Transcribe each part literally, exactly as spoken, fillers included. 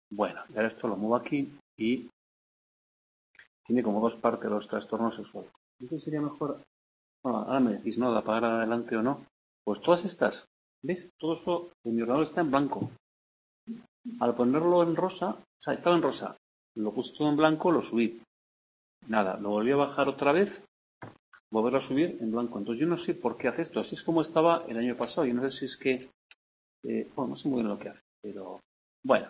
Bueno, y ahora esto lo muevo aquí y tiene como dos partes los trastornos sexuales. ¿Qué sería mejor? Bueno, ahora me decís, ¿no? De apagar adelante o no. Pues todas estas, ¿ves? Todo eso en mi ordenador está en blanco. Al ponerlo en rosa, o sea, estaba en rosa, lo puse todo en blanco, lo subí. Nada, lo volví a bajar otra vez, volverlo a subir en blanco. Entonces yo no sé por qué hace esto. Así es como estaba el año pasado. Yo no sé si es que, eh, bueno, no sé muy bien lo que hace, pero bueno.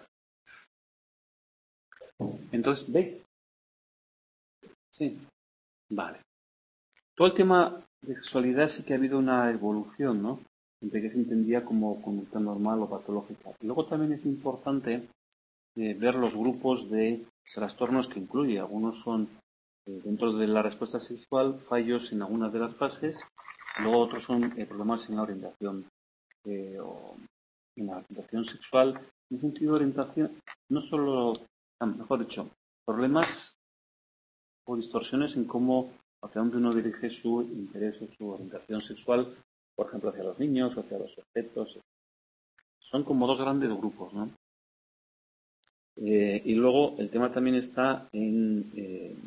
Entonces, ¿veis? Sí, vale. Todo el tema de sexualidad sí que ha habido una evolución, ¿no? Entre que se entendía como conducta normal o patológica. Y luego también es importante eh, ver los grupos de trastornos que incluye. Algunos son, eh, dentro de la respuesta sexual, fallos en algunas de las fases. Luego otros son eh, problemas en la orientación eh, o en la orientación sexual. En sentido de orientación, no solo, ah, mejor dicho, problemas o distorsiones en cómo, hacia dónde uno dirige su interés o su orientación sexual, por ejemplo, hacia los niños, hacia los objetos. Son como dos grandes grupos, ¿no? Eh, y luego el tema también está en eh,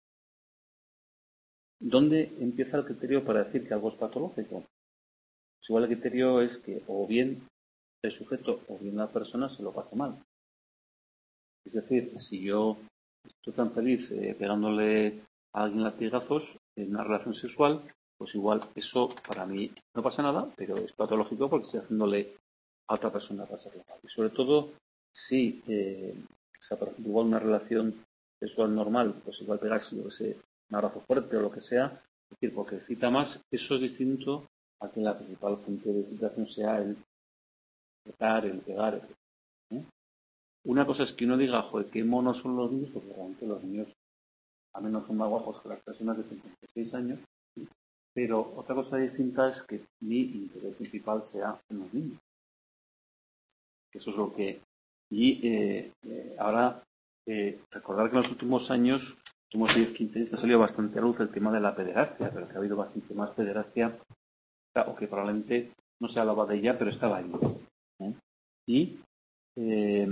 dónde empieza el criterio para decir que algo es patológico. Pues igual el criterio es que o bien el sujeto o bien la persona se lo pasa mal. Es decir, si yo estoy tan feliz eh, pegándole a alguien latigazos en una relación sexual, pues igual eso para mí no pasa nada, pero es patológico porque estoy haciéndole a otra persona pasarlo mal. Y sobre todo, si, eh, o sea, por ejemplo, igual una relación sexual normal, pues igual pegarse, yo que sé, un abrazo fuerte o lo que sea, es decir, porque excita más, eso es distinto a que la principal fuente de excitación sea el pegar, el pegar, ¿eh? Una cosa es que uno diga, joder, qué monos son los niños, porque realmente los niños al menos son más guapos que las personas de cincuenta y seis años, pero otra cosa distinta es que mi interés principal sea en los niños. Eso es lo que... Y eh, eh, ahora, eh, recordar que en los últimos años, los últimos diez, quince años, ha salido bastante a luz el tema de la pederastia, pero que ha habido bastante más pederastia, o que probablemente no se hablaba de ella, pero estaba ahí, ¿eh? Y, eh,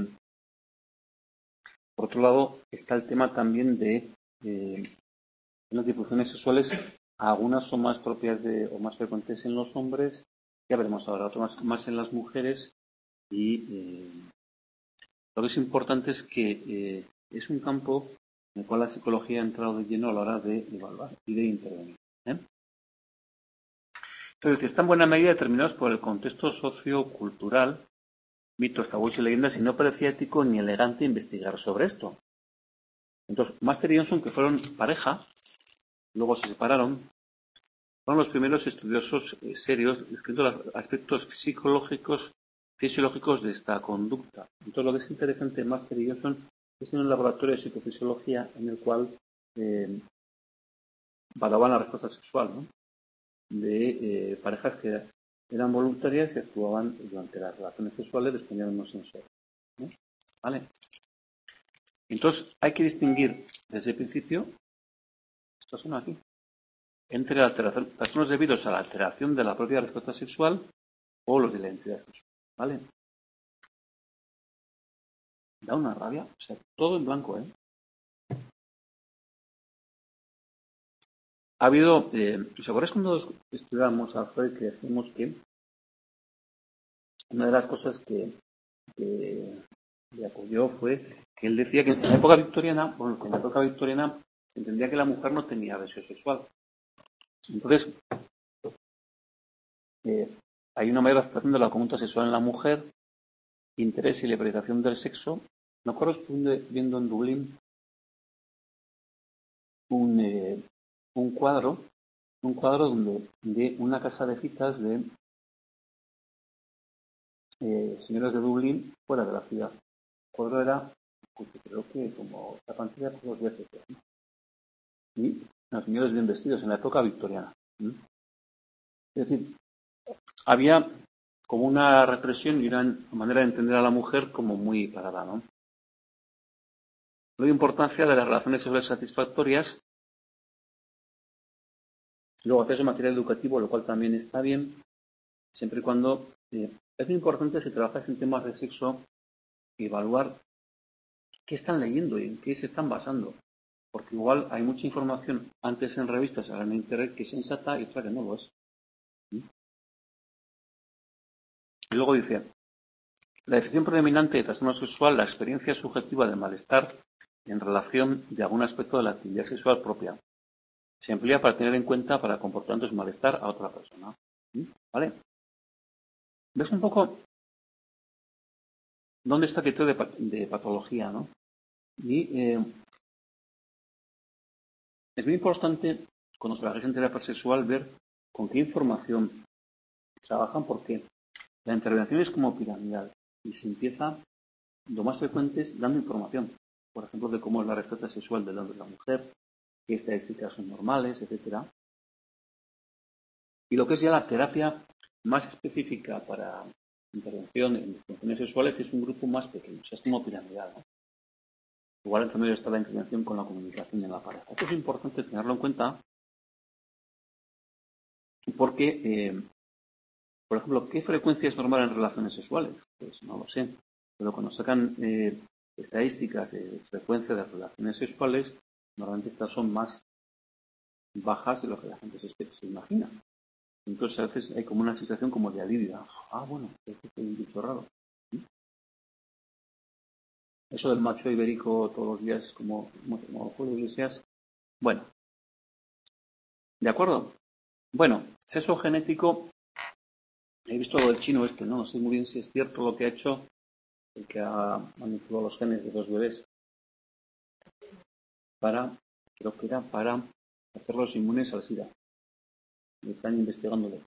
por otro lado, está el tema también de eh, las disfunciones sexuales. Algunas son más propias de o más frecuentes en los hombres, ya veremos ahora, otras más, más en las mujeres. Y eh, lo que es importante es que eh, es un campo en el cual la psicología ha entrado de lleno a la hora de evaluar y de intervenir, ¿eh? Entonces, está en buena medida determinados por el contexto sociocultural, mitos, tabúes y leyendas, y no parecía ético ni elegante investigar sobre esto. Entonces, Master y Johnson, que fueron pareja, luego se separaron, fueron los primeros estudiosos eh, serios describiendo los aspectos psicológicos, fisiológicos de esta conducta. Entonces, lo que es interesante en Master y Johnson es en un laboratorio de psicofisiología en el cual eh, valoraban la respuesta sexual, ¿no? de eh, parejas que eran voluntarias y actuaban durante las relaciones sexuales respondiendo unos sensores, ¿no? ¿Vale? Entonces, hay que distinguir desde el principio, esto son aquí, entre la alteración, trastornos debidos a la alteración de la propia respuesta sexual o los de la identidad sexual, ¿vale? Da una rabia, o sea, todo en blanco, ¿eh? Ha habido, eh, ¿os acordáis cuando estudiábamos a Freud que decíamos que una de las cosas que, que le apoyó fue que él decía que en la época victoriana, bueno, que en la época victoriana se entendía que la mujer no tenía deseo sexual. Entonces, eh, hay una mayor aceptación de la conducta sexual en la mujer, interés y liberalización del sexo. Me acuerdo estuve viendo en Dublín un, eh, un cuadro, un cuadro donde de una casa de citas de eh, señores de Dublín fuera de la ciudad. El cuadro era, pues, creo que como esta pantalla por dos veces, ¿no? Y los señores bien vestidos en la época victoriana. ¿Sí? Es decir, había como una represión y una manera de entender a la mujer como muy parada, ¿no? La importancia de las relaciones sexuales satisfactorias, luego acceso a material educativo, lo cual también está bien, siempre y cuando eh, es muy importante si trabajas en temas de sexo evaluar qué están leyendo y en qué se están basando. Porque igual hay mucha información antes en revistas, ahora en internet, que es sensata y otra que no lo es. ¿Sí? Y luego dice, la definición predominante de trastorno sexual, la experiencia subjetiva de malestar en relación de algún aspecto de la actividad sexual propia. Se emplea para tener en cuenta para comportamientos de malestar a otra persona. ¿Sí? ¿Vale? ¿Ves un poco dónde está el criterio de, de patología, ¿no? Y eh, es muy importante, cuando trabajéis en terapia sexual, ver con qué información trabajan, porque la intervención es como piramidal y se empieza, lo más frecuente es dando información, por ejemplo, de cómo es la respuesta sexual del hombre y la mujer, qué estadísticas son normales, etcétera. Y lo que es ya la terapia más específica para intervención en disfunciones sexuales es un grupo más pequeño, o sea, es como piramidal, ¿no? Igual entre medio está la intervención con la comunicación en la pareja. Esto es importante tenerlo en cuenta porque, eh, por ejemplo, ¿qué frecuencia es normal en relaciones sexuales? Pues no lo sé. Pero cuando sacan eh, estadísticas de frecuencia de relaciones sexuales, normalmente estas son más bajas de lo que la gente se, se imagina. Entonces a veces hay como una sensación como de alivio. Ah, bueno, esto es un bicho raro. ¿Sí? Eso del macho ibérico todos los días como, como, como Julio Iglesias. Bueno, ¿de acuerdo? Bueno, sexo genético. He visto lo del chino este, ¿no? No sé muy bien si es cierto lo que ha hecho el que ha manipulado los genes de dos bebés para, creo que era para hacerlos inmunes al SIDA. Y están investigándolo.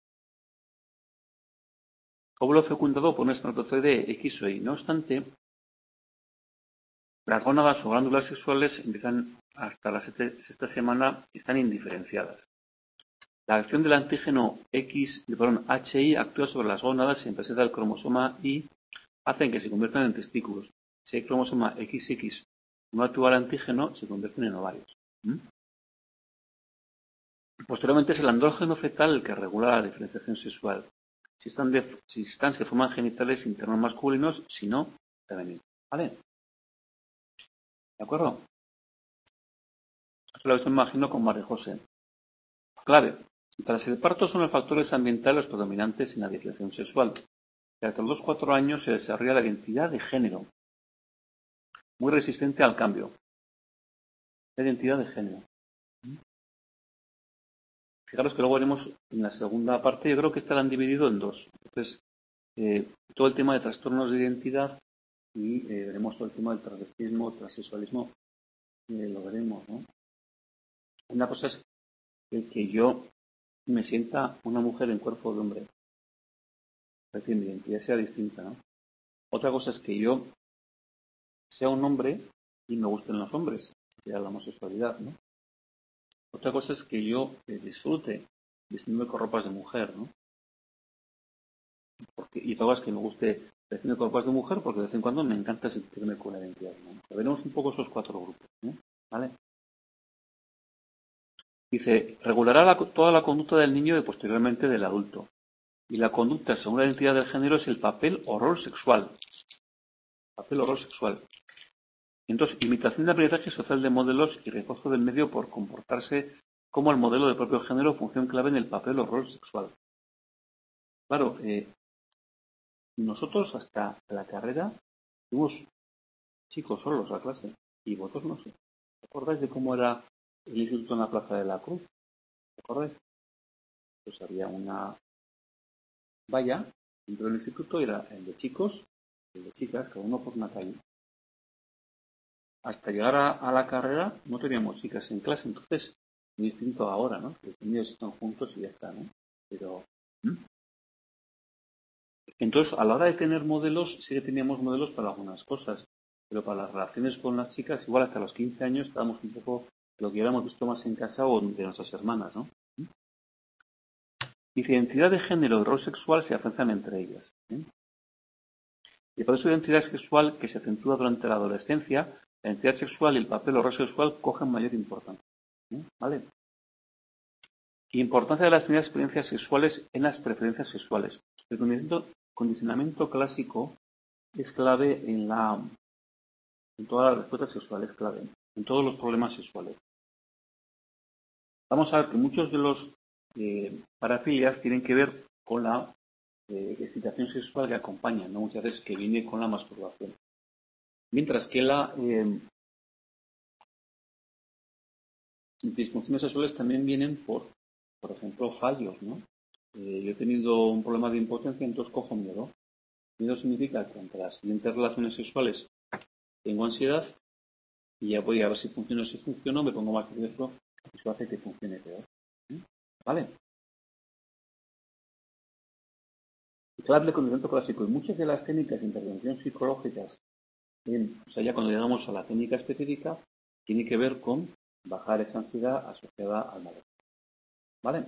Óvulo fecundado por un espermatozoide X o Y. No obstante, las gónadas o glándulas sexuales empiezan hasta la sexta semana y están indiferenciadas. La acción del antígeno X, perdón, H I actúa sobre las gónadas y en presencia del cromosoma Y hacen que se conviertan en testículos. Si hay cromosoma X X no actúa el antígeno, se convierten en ovarios. ¿Mm? Posteriormente es el andrógeno fetal el que regula la diferenciación sexual. Si están, de, si están se forman genitales internos masculinos, si no, femeninos. ¿Vale? ¿De acuerdo? Esto lo me imagino con María José. Clave. Tras el parto son los factores ambientales los predominantes en la diferenciación sexual. Y hasta los dos a cuatro años se desarrolla la identidad de género, muy resistente al cambio. La identidad de género. Fijaros que luego veremos en la segunda parte, yo creo que esta la han dividido en dos. Entonces, eh, todo el tema de trastornos de identidad y eh, veremos todo el tema del transvestismo, transexualismo, eh, lo veremos, ¿no? Una cosa es que, que yo me sienta una mujer en cuerpo de hombre, para que mi identidad sea distinta, ¿no? Otra cosa es que yo sea un hombre y me gusten los hombres, sea la homosexualidad, ¿no? Otra cosa es que yo eh, disfrute vistiéndome con ropas de mujer, ¿no? Porque, y otra cosa es que me guste vestirme con ropas de mujer porque de vez en cuando me encanta sentirme con la identidad, ¿no? Veremos un poco esos cuatro grupos, ¿no? ¿Vale? Dice, regulará la, toda la conducta del niño y posteriormente del adulto. Y la conducta según la identidad del género es el papel o rol sexual. Papel o rol sexual. Entonces, imitación de aprendizaje social de modelos y refuerzo del medio por comportarse como el modelo del propio género, función clave en el papel o rol sexual. Claro, eh, nosotros hasta la carrera fuimos chicos solos a clase y vosotros no sé. ¿Te acordáis de cómo era el instituto en la Plaza de la Cruz? ¿Te acordáis? Pues había una valla dentro del instituto, era el de chicos y el de chicas, cada uno por una calle. Hasta llegar a, a la carrera no teníamos chicas en clase, entonces muy distinto ahora, ¿no? Los niños están juntos y ya está, ¿no? Pero ¿Mm? Entonces, a la hora de tener modelos, sí que teníamos modelos para algunas cosas, pero para las relaciones con las chicas, igual hasta los quince años estábamos un poco lo que hubiéramos visto más en casa o de nuestras hermanas, ¿no? Dice, identidad de género y rol sexual se afianzan entre ellas. ¿eh? Y por eso la identidad sexual que se acentúa durante la adolescencia, la identidad sexual y el papel o rol sexual cogen mayor importancia. ¿eh? ¿Vale? Importancia de las primeras experiencias sexuales en las preferencias sexuales. El condicionamiento, condicionamiento clásico es clave en la en todas las respuestas sexuales, clave, en todos los problemas sexuales. Vamos a ver que muchos de los eh, parafilias tienen que ver con la eh, excitación sexual que acompaña, ¿no? Muchas veces que viene con la masturbación. Mientras que la eh, disfunciones sexuales también vienen por, por ejemplo, fallos, ¿no? Eh, yo he tenido un problema de impotencia, entonces cojo miedo. Miedo significa que ante las siguientes relaciones sexuales tengo ansiedad y ya voy a ver si funciona o si funciona, me pongo más nervioso y eso hace que funcione peor. ¿Eh? ¿Vale? Clave con el centro clásico y muchas de las técnicas de intervención psicológicas, en, o sea, ya cuando llegamos a la técnica específica, tiene que ver con bajar esa ansiedad asociada al malestar. ¿Vale?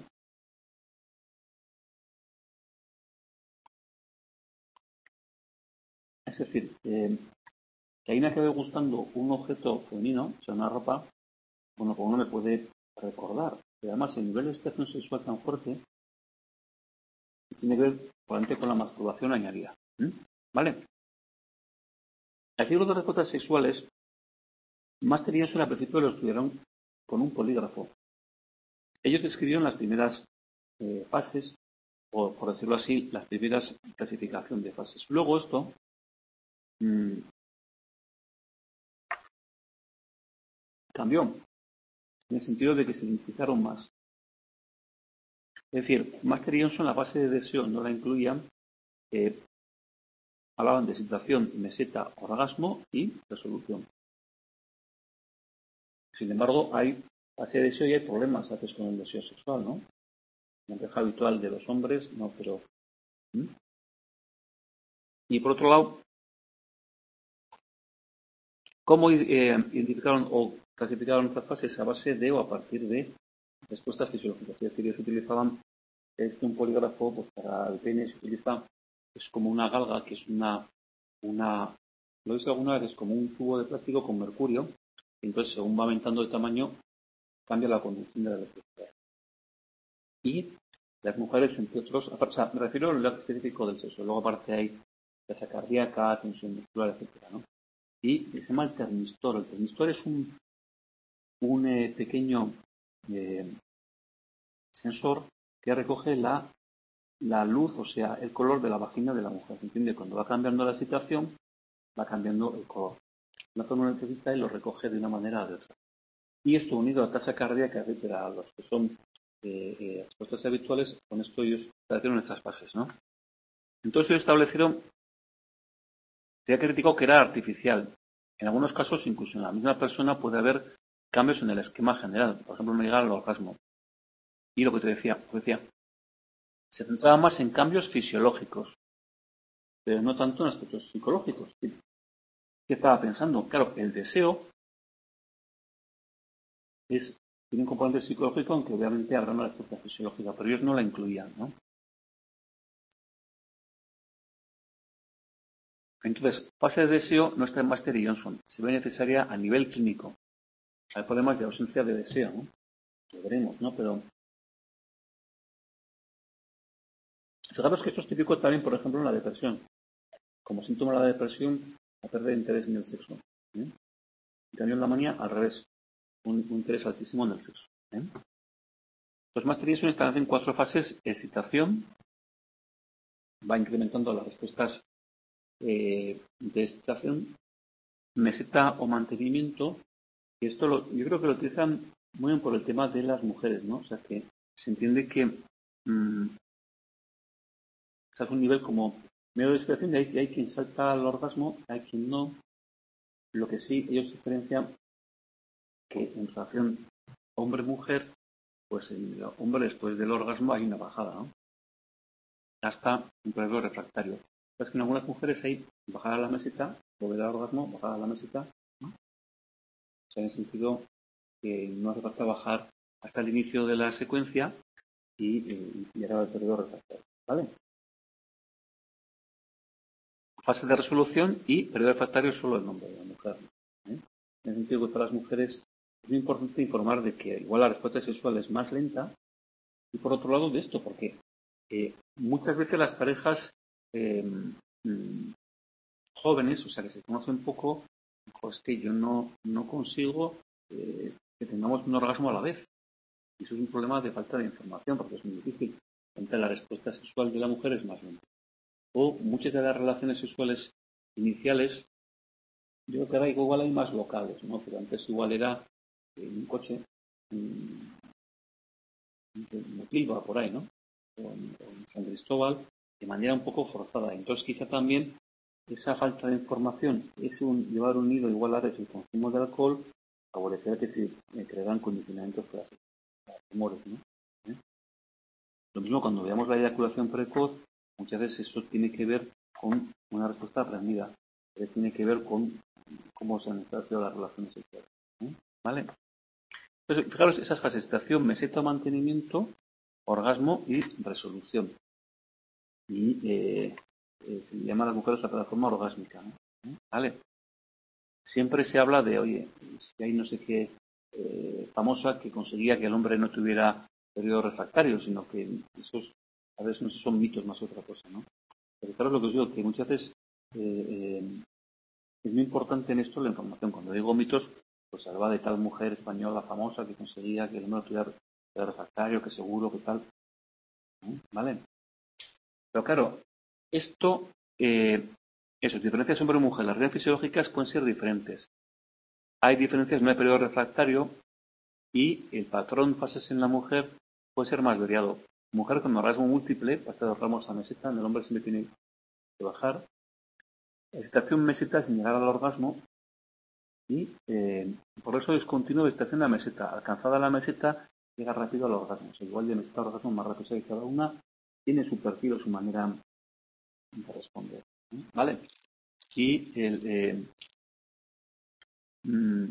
Es decir, eh, que a mí me acabe gustando un objeto femenino, o sea, una ropa, bueno, pues uno me puede recordar. Y además, el nivel de excitación sexual tan fuerte tiene que ver probablemente con la masturbación añadida. ¿Mm? ¿Vale? El ciclo de respuestas sexuales, Master y Johnson al principio lo estudiaron con un polígrafo. Ellos describieron las primeras eh, fases, o por decirlo así, las primeras clasificación de fases. Luego esto mmm, cambió, en el sentido de que se identificaron más. Es decir, Master y Johnson la fase de deseo no la incluían, eh, hablaban de excitación, meseta, orgasmo y resolución. Sin embargo, hay fase de deseo y hay problemas a veces con el deseo sexual, ¿no? La queja habitual de los hombres, no, pero... ¿Mm? Y por otro lado, ¿cómo eh, identificaron o clasificaron estas fases? A base de o a partir de respuestas fisiológicas. Es decir, ellos utilizaban este, un polígrafo, pues para el pene se utiliza, es como una galga, que es una, una, lo he visto alguna vez, es como un tubo de plástico con mercurio, y entonces según va aumentando de tamaño, cambia la conducción de la electricidad. Y las mujeres, entre otros, o sea, me refiero al lado específico del sexo, luego aparte hay tasa cardíaca, tensión muscular, etcétera, ¿no? Y se llama el termistor. El termistor es un, un eh, pequeño eh, sensor que recoge la, la luz, o sea, el color de la vagina de la mujer. ¿Se entiende? Cuando va cambiando la situación, va cambiando el color. La toma lo necesita y lo recoge de una manera adversa. Y esto unido a tasa cardíaca, etcétera, a los que son eh, eh, respuestas habituales, con esto ellos establecieron estas fases, ¿no? Entonces ellos establecieron, se ha criticado que era artificial. En algunos casos, incluso en la misma persona puede haber cambios en el esquema general. Por ejemplo, no llegar al orgasmo. Y lo que te decía, te decía, se centraba más en cambios fisiológicos, pero no tanto en aspectos psicológicos. ¿Qué estaba pensando? Claro, el deseo es, tiene un componente psicológico, aunque obviamente habrá una respuesta fisiológica, pero ellos no la incluían, ¿no? Entonces, fase de deseo no está en Master y Johnson, se ve necesaria a nivel clínico. Hay problemas de ausencia de deseo, ¿no? Lo veremos, ¿no? Pero fijaros que esto es típico también, por ejemplo, en la depresión. Como síntoma de la depresión, la pérdida de interés en el sexo. ¿eh? En cambio, en la manía, al revés, un, un interés altísimo en el sexo. ¿eh? Los Master y Johnson establecen cuatro fases: excitación, va incrementando las respuestas eh, de excitación, meseta o mantenimiento, y esto lo, yo creo que lo utilizan muy bien por el tema de las mujeres, ¿no? O sea que se entiende que mmm, o sea, es un nivel como medio de excitación y hay, hay quien salta al orgasmo, hay quien no. Lo que sí, ellos diferencian que en relación hombre-mujer, pues el hombre después del orgasmo hay una bajada, ¿no? Hasta un periodo refractario. Es que en algunas mujeres hay bajada a la meseta, volver al orgasmo, bajada a la meseta, ¿no? O sea, en el sentido que no hace falta bajar hasta el inicio de la secuencia y, y llegar al periodo refractario, ¿vale? Fase de resolución y periodo refractario solo el nombre de la mujer. ¿eh? En el sentido que para las mujeres es muy importante informar de que igual la respuesta sexual es más lenta y por otro lado de esto, porque eh, muchas veces las parejas eh, mm, jóvenes, o sea que se conocen poco, Pues que yo no, no consigo eh, que tengamos un orgasmo a la vez. Y eso es un problema de falta de información, porque es muy difícil. Entonces, la respuesta sexual de la mujer es más lenta. O muchas de las relaciones sexuales iniciales, yo creo que ahora igual hay más locales, ¿no? Pero antes igual era en un coche, en, en Pilva, por ahí, ¿no? O en, o en San Cristóbal, de manera un poco forzada. Entonces, quizá también esa falta de información, es un, llevar unido igual a el consumo de alcohol, favorecerá que se crearan condicionamientos para los tumores, ¿no? ¿Eh? Lo mismo cuando veamos la eyaculación precoz, muchas veces eso tiene que ver con una respuesta aprendida, que tiene que ver con cómo se han establecido las relaciones sexuales, ¿eh? ¿Vale? Entonces, fijaros esas fases: estación, meseta, mantenimiento, orgasmo y resolución. Y eh, eh, se llama a las mujeres la plataforma orgásmica, ¿no? ¿Eh? ¿Vale? Siempre se habla de, oye, si hay no sé qué eh, famosa que conseguía que el hombre no tuviera periodo refractario, sino que esos, a veces no sé, son mitos más otra cosa, ¿no? Pero claro, lo que os digo, que muchas veces eh, eh, es muy importante en esto la información. Cuando digo mitos, pues habla de tal mujer española famosa que conseguía que el hombre no tuviera periodo refractario, que seguro, que tal, ¿eh? ¿Vale? Pero claro, esto, eh, eso, diferencias hombre y mujer, las reglas fisiológicas pueden ser diferentes. Hay diferencias en el periodo refractario y el patrón fases en la mujer puede ser más variado. Mujer con orgasmo múltiple, pasa de ramos a meseta, en el hombre siempre tiene que bajar. Estación meseta sin llegar al orgasmo y eh, por eso es continuo de estación a meseta. Alcanzada la meseta, llega rápido al orgasmo. O sea, igual de meseta al orgasmo más rápido. O sea, que cada una tiene su perfil o su manera de responder, ¿eh? ¿Vale? Y el... Eh, mmm,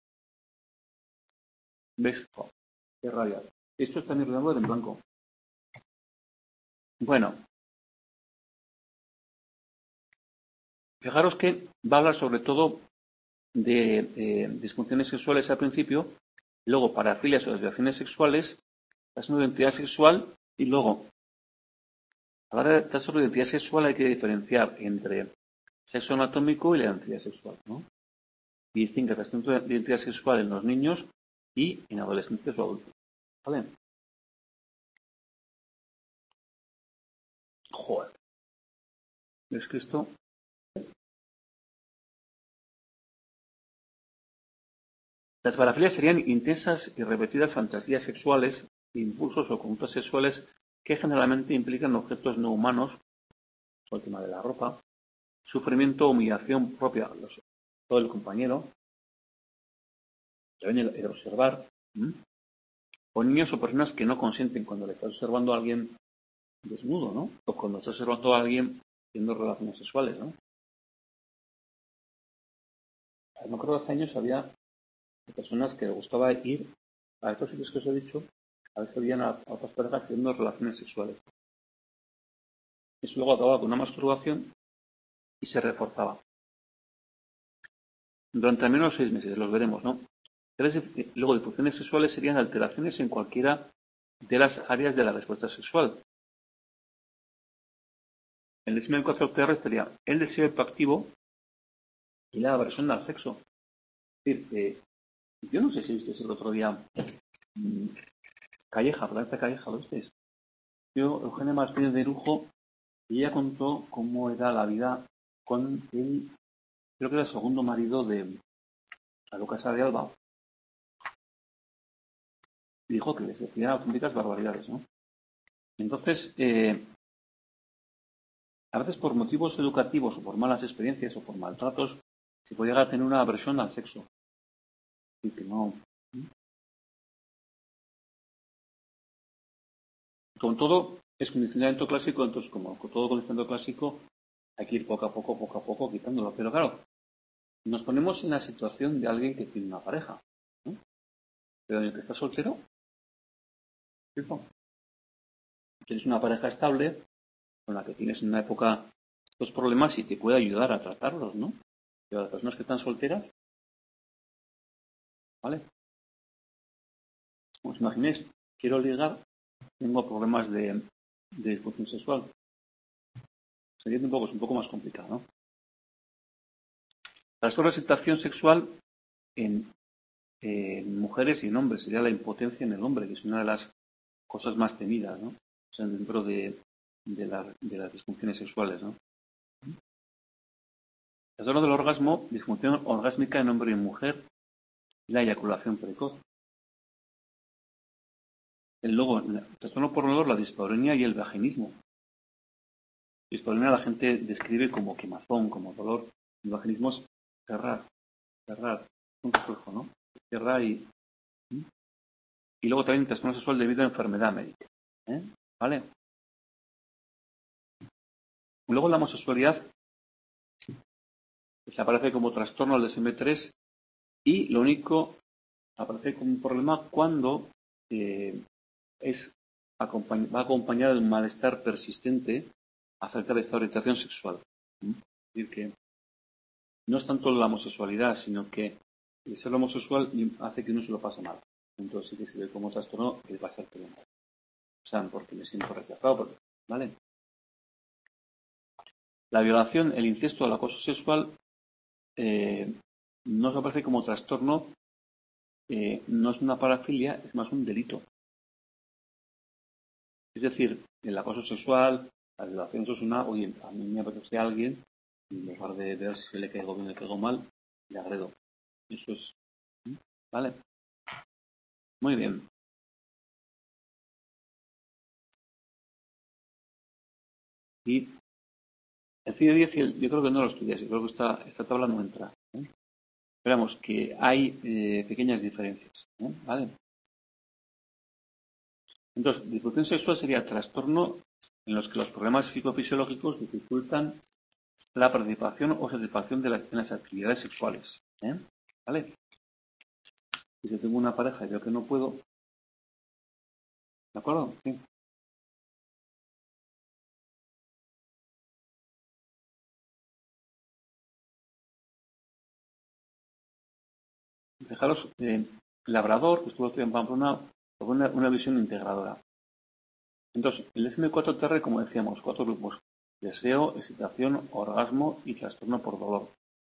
¿ves? Oh, qué rabia. Esto está en mi ordenador en blanco. Bueno, fijaros que va a hablar sobre todo de eh, disfunciones sexuales al principio, luego parafilias o desviaciones sexuales, trastorno de identidad sexual y luego, a la hora de trastorno de identidad sexual hay que diferenciar entre sexo anatómico y la identidad sexual, ¿no? Y distingue trastorno de identidad sexual en los niños y en adolescentes o adultos, ¿vale? Joder, es que esto... Las parafilias serían intensas y repetidas fantasías sexuales, impulsos o conductas sexuales que generalmente implican objetos no humanos, el tema de la ropa, sufrimiento o humillación propia todo el compañero, también el, el observar, ¿m? O niños o personas que no consienten cuando le estás observando a alguien desnudo, ¿no? O cuando estás observando a alguien teniendo relaciones sexuales, ¿no? Me acuerdo que hace años había personas que les gustaba ir a estos sitios que os he dicho, a veces veían a, a otras parejas teniendo relaciones sexuales. Eso luego acababa con una masturbación y se reforzaba. Durante al menos seis meses, los veremos, ¿no? Luego, disfunciones sexuales serían alteraciones en cualquiera de las áreas de la respuesta sexual. El deseo de cuatro P R sería el deseo hipoactivo y la aversión al sexo. Es decir, eh, yo no sé si visteis el otro día mmm, Calleja, Planeta Calleja, ¿lo visteis? Yo, Eugenia Martínez de Lujo, y ella contó cómo era la vida con el, creo que era el segundo marido de la Lucasa de Alba. Y dijo que les decía auténticas barbaridades, ¿no? Entonces, eh, a veces por motivos educativos o por malas experiencias o por maltratos, se puede llegar a tener una aversión al sexo. Y que no. Con todo, es condicionamiento clásico, entonces como con todo condicionamiento clásico, hay que ir poco a poco, poco a poco quitándolo. Pero claro, nos ponemos en la situación de alguien que tiene una pareja, ¿no? Pero en el que está soltero, ¿cierto? Tienes una pareja estable con la que tienes en una época estos problemas y te puede ayudar a tratarlos, ¿no? Pero las personas que están solteras, ¿vale? Os imaginéis, quiero ligar, tengo problemas de, de disfunción sexual. Se entiende un poco, es un poco más complicado, ¿no? Trastorno de excitación sexual en, en mujeres y en hombres. Sería la impotencia en el hombre, que es una de las cosas más temidas, ¿no? O sea, dentro de, de, la, de las disfunciones sexuales, ¿no? Trastorno del orgasmo, disfunción orgásmica en hombre y en mujer, y la eyaculación precoz. El luego, el trastorno por dolor, la dispareunia y el vaginismo. Dispareunia la gente describe como quemazón, como dolor. El vaginismo es cerrar, cerrar, un reflejo, ¿no? Cerrar y... Y luego también trastorno sexual debido a enfermedad médica, ¿eh? ¿Vale? Luego la homosexualidad desaparece como trastorno del D S M tres y lo único aparece como un problema cuando eh, es va acompañado de un malestar persistente acerca de esta orientación sexual. ¿Mm? Es decir, que no es tanto la homosexualidad, sino que el ser homosexual hace que uno se lo pase mal. Entonces sí que se ve como trastorno que va a ser mal. O sea, porque me siento rechazado, porque, ¿vale? La violación, el incesto, el acoso sexual eh, no se aparece como trastorno, eh, no es una parafilia, es más un delito. Es decir, el acoso sexual, la violación, eso es una, oye, a mí me apetece a alguien, en lugar de ver si le caigo bien o le caigo mal, le agredo. Eso es, ¿vale? Muy bien. Y el C I D diez, yo creo que no lo estudias, yo creo que esta, esta tabla no entra. ¿eh? Esperamos que hay eh, pequeñas diferencias, ¿eh? ¿vale? Entonces, disfunción sexual sería trastorno en los que los problemas psicofisiológicos dificultan la participación o satisfacción de la, en las actividades sexuales. ¿eh? ¿Vale? Si yo tengo una pareja y veo que no puedo, ¿de acuerdo? Sí. Fijaros, eh, Labrador, que estuvo aquí en Pamplona, propone una, una visión integradora. Entonces, el D S M cuatro T R, como decíamos, cuatro grupos: deseo, excitación, orgasmo y trastorno por dolor.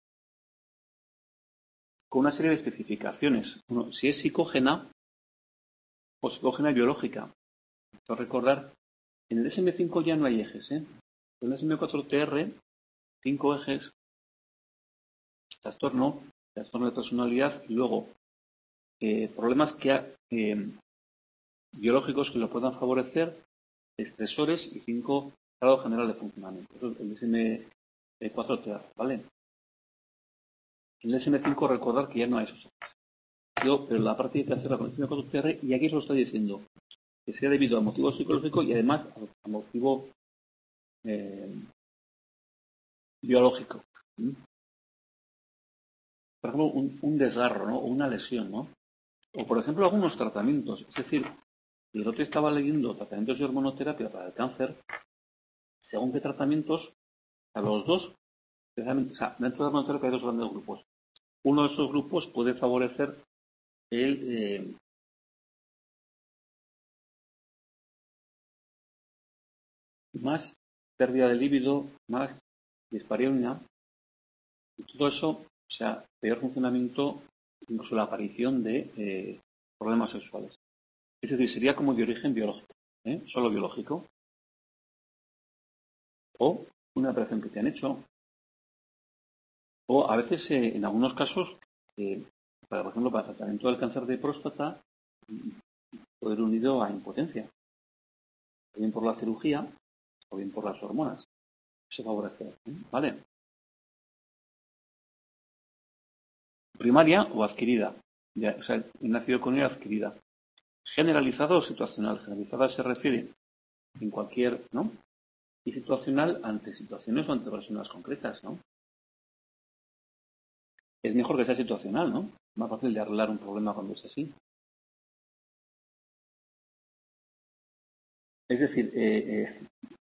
Con una serie de especificaciones. Uno, si es psicógena o psicógena biológica. Para recordar, en el D S M cinco ya no hay ejes, ¿eh? En el D S M cuatro T R, cinco ejes: trastorno, trastorno de personalidad y luego eh, problemas que, eh, biológicos que lo puedan favorecer, estresores y cinco grado general de funcionamiento. Eso es el D S M cuatro T R, ¿vale? En el D S M cinco recordar que ya no hay esos ejes. Yo, pero la parte de hacerla con el D S M cuatro T R, y aquí os lo estoy diciendo, que sea debido a motivo psicológico y además a motivo eh, biológico. ¿Mm? Por ejemplo, un, un desgarro, ¿no? O una lesión, ¿no? O, por ejemplo, algunos tratamientos. Es decir, el otro estaba leyendo tratamientos de hormonoterapia para el cáncer, según qué tratamientos, a los dos, o sea, dentro de la hormonoterapia hay dos grandes grupos. Uno de esos grupos puede favorecer el, eh, más pérdida de líbido, más dispareunia, y todo eso, o sea, peor funcionamiento, incluso la aparición de eh, problemas sexuales. Es decir, sería como de origen biológico, ¿eh? Solo biológico. O una operación que te han hecho. O a veces, eh, en algunos casos, eh, para, por ejemplo, para el tratamiento del cáncer de próstata, puede ir unido a impotencia. O bien por la cirugía, o bien por las hormonas. Eso favorece, ¿eh? ¿Vale? Primaria o adquirida. Ya, o sea, el nacido con ella adquirida. Generalizada o situacional. Generalizada se refiere en cualquier, ¿no? Y situacional ante situaciones o ante personas concretas, ¿no? Es mejor que sea situacional, ¿no? Más fácil de arreglar un problema cuando es así. Es decir, eh, eh,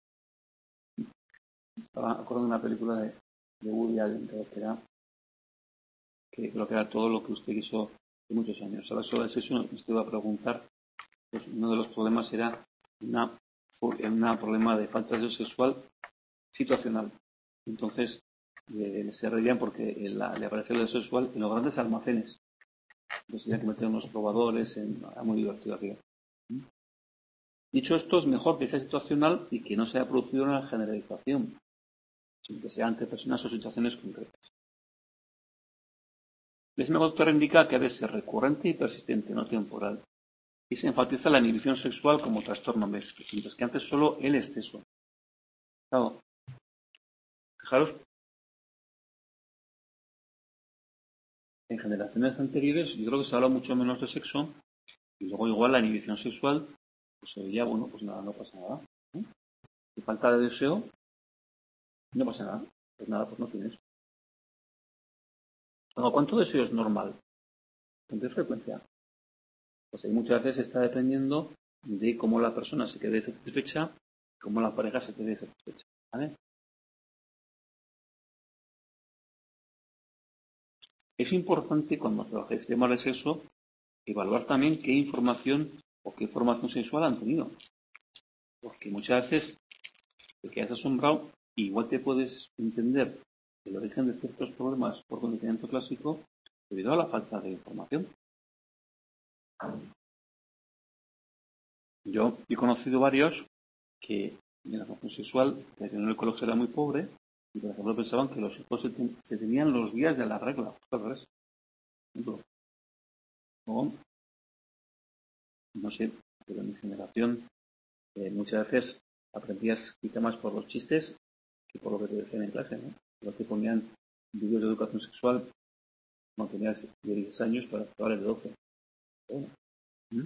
estaba acordando de una película de, de Woody Allen, creo que era, que creo que era todo lo que usted quiso de muchos años. Ahora sobre el sexo usted va a preguntar, pues uno de los problemas era una, un problema de falta de sexual situacional. Entonces, eh, se reían porque la, le aparecía lo sexual en los grandes almacenes. Entonces tenían que meter unos probadores, en, era muy divertido aquello. Dicho esto, es mejor que sea situacional y que no se haya producido una generalización, sino que sea ante personas o situaciones concretas. Este doctor indica que debe ser recurrente y persistente, no temporal, y se enfatiza la inhibición sexual como trastorno, mientras que antes solo el exceso. Claro, fijaros, en generaciones anteriores yo creo que se habla mucho menos de sexo, y luego igual la inhibición sexual, pues se veía, bueno, pues nada, no pasa nada. ¿No? Si falta de deseo, no pasa nada. Pues nada, pues no tienes. Bueno, ¿cuánto deseo es normal? ¿Con qué frecuencia? Pues ahí muchas veces está dependiendo de cómo la persona se quede satisfecha, cómo la pareja se quede satisfecha. ¿Vale? Es importante cuando trabajáis temas de sexo evaluar también qué información o qué formación sexual han tenido. Porque muchas veces te quedas asombrado y igual te puedes entender el origen de ciertos problemas por condicionamiento clásico debido a la falta de información. Yo he conocido varios que en la formación sexual, que en el colegio era muy pobre, y por ejemplo pensaban que los hijos se, ten, se tenían los días de la regla, al revés. O, no sé, pero en mi generación eh, muchas veces aprendías quizá más por los chistes que por lo que te decían en clase, ¿no? Lo que ponían vídeos de educación sexual cuando tenías dieciséis años para actuar de doce. Bueno. ¿Mm?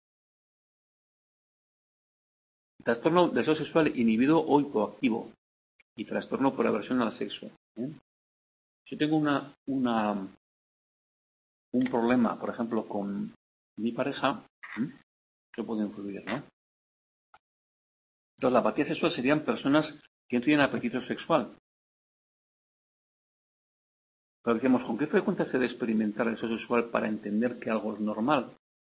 Trastorno de deseo sexual inhibido o hipoactivo y trastorno por aversión al sexo. ¿eh? Si yo tengo una, una, un problema, por ejemplo, con mi pareja, ¿eh? Eso puede influir, ¿no? Entonces, la apatía sexual serían personas que no tienen apetito sexual. Pero decíamos, ¿con qué frecuencia se debe experimentar el deseo sexual para entender que algo es normal?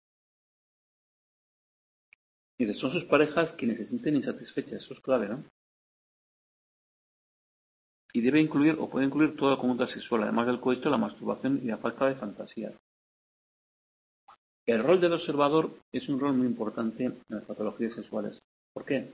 Y son sus parejas quienes se sienten insatisfechas, eso es clave, ¿no? Y debe incluir o puede incluir toda la conducta sexual, además del coito, la masturbación y la falta de fantasía. El rol del observador es un rol muy importante en las patologías sexuales. ¿Por qué?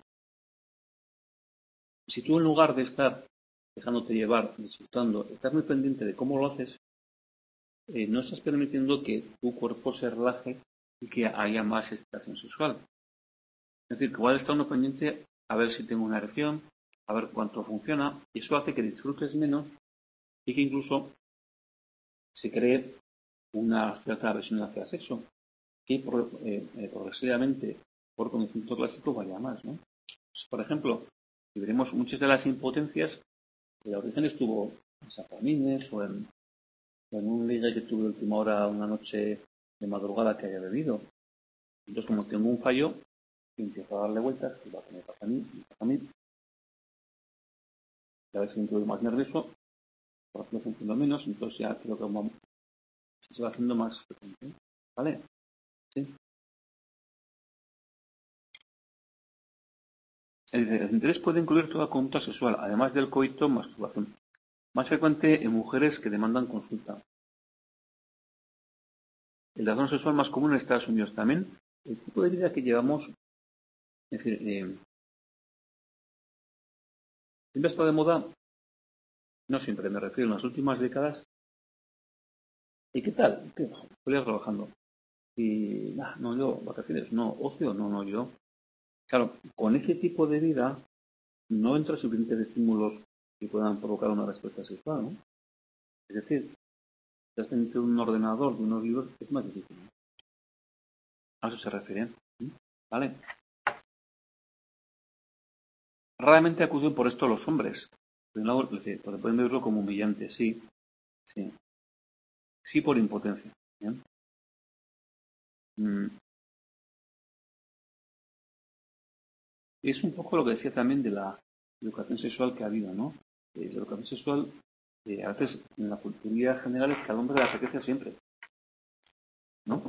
Si tú en lugar de estar dejándote llevar, disfrutando, estás muy pendiente de cómo lo haces, eh, no estás permitiendo que tu cuerpo se relaje y que haya más excitación sexual. Es decir, que igual está uno pendiente a ver si tengo una erección, a ver cuánto funciona, y eso hace que disfrutes menos y que incluso se cree una cierta aversión hacia el sexo, que por, eh, eh, progresivamente, por conocimiento clásico, varía más, ¿no? Pues, por ejemplo, si veremos muchas de las impotencias, el origen estuvo en sanfermines o en, o en un ligue que tuve de última hora una noche de madrugada que haya bebido. Entonces, como tengo un fallo, empiezo a darle vueltas, y va a tener para mí, y para mí. Y a veces me más nervioso, por ejemplo, funciona menos, entonces ya creo que vamos, se va haciendo más frecuente. ¿Vale? ¿Sí? El, el interés puede incluir toda conducta sexual, además del coito, masturbación. Más frecuente en mujeres que demandan consulta. El trastorno sexual más común en Estados Unidos también. El tipo de vida que llevamos, es decir, eh, siempre está de moda, no siempre, me refiero en las últimas décadas. ¿Y qué tal? ¿Qué? Estoy trabajando. Y, nah, no, yo, vacaciones, no, ocio, no, no, yo. Claro, con ese tipo de vida no entra suficientes estímulos que puedan provocar una respuesta sexual, ¿no? Es decir, si estás dentro de un ordenador, de unos libros, es más difícil, ¿no? A eso se refiere, ¿sí? ¿Vale? Raramente acuden por esto los hombres. De un lado, es decir, pueden verlo como humillante, sí, sí. Sí por impotencia. ¿Bien? Mm. Es un poco lo que decía también de la educación sexual que ha habido, ¿no? Eh, la educación sexual, eh, a veces en la cultura general es que al hombre le apetece siempre, ¿no?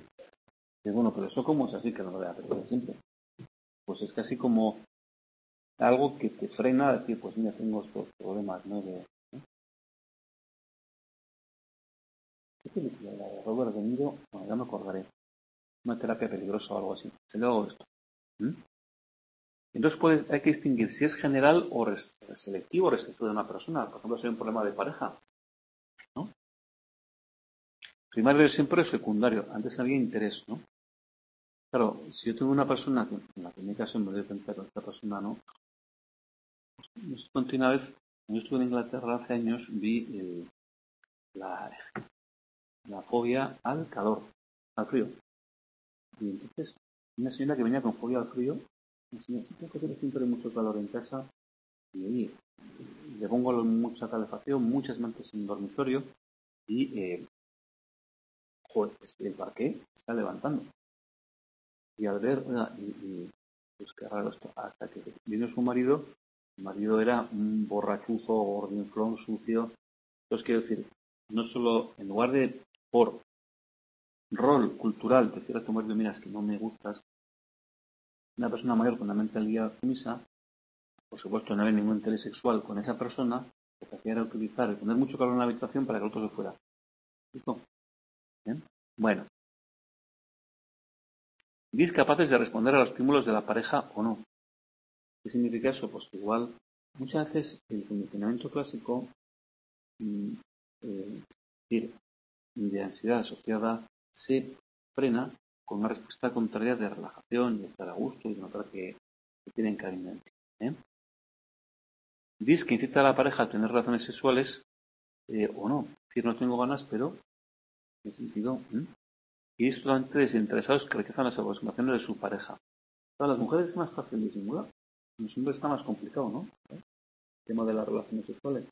Y bueno, pero eso cómo es así que no le apetece siempre. Pues es casi como algo que te frena a decir, pues mira, tengo estos problemas, ¿no? De, ¿no? ¿Qué película? La de Robert De Niro, bueno, ya me acordaré. Una terapia peligrosa o algo así. Se le hago esto. ¿Mm? Entonces puedes, hay que distinguir si es general o res, selectivo o restrictivo de una persona. Por ejemplo, si hay un problema de pareja, ¿no? Primario siempre es secundario. Antes había interés, ¿no? Claro, si yo tengo una persona, que en la que en mi caso me doy cuenta que esta persona no, pues, una vez, cuando yo estuve en Inglaterra hace años, vi el, la, la fobia al calor, al frío. Y entonces, una señora que venía con fobia al frío, me decía, sí, tengo que tener siempre mucho calor en casa, y oye, le pongo mucha calefacción, muchas mantas en el dormitorio, y, eh, joder, es que el parqué está levantando. Y al ver, y, y pues qué raro esto, hasta que vino su marido, su marido era un borrachuzo, gordinflón, sucio. Entonces quiero decir, no solo en lugar de por rol cultural decir a tu marido, mira, es que no me gustas, una persona mayor con una mentalidad sumisa, por supuesto no había ningún interés sexual con esa persona, lo que hacía era utilizar y poner mucho calor en la habitación para que el otro se fuera. ¿Listo? ¿Bien? Bueno, ¿dis capaces de responder a los estímulos de la pareja o no? ¿Qué significa eso? Pues que igual muchas veces el condicionamiento clásico mm, eh, decir, de ansiedad asociada se frena con una respuesta contraria de relajación, de estar a gusto y de notar que, que tienen cariño en ti. ¿eh? Dis que incita a la pareja a tener relaciones sexuales eh, o no. Es decir, no tengo ganas, pero en sentido. ¿eh? Y es totalmente desinteresados que rechazan las aproximaciones de su pareja. Para las mujeres es más fácil disimular. Los hombres está más complicado, ¿no? ¿Eh? El tema de las relaciones sexuales.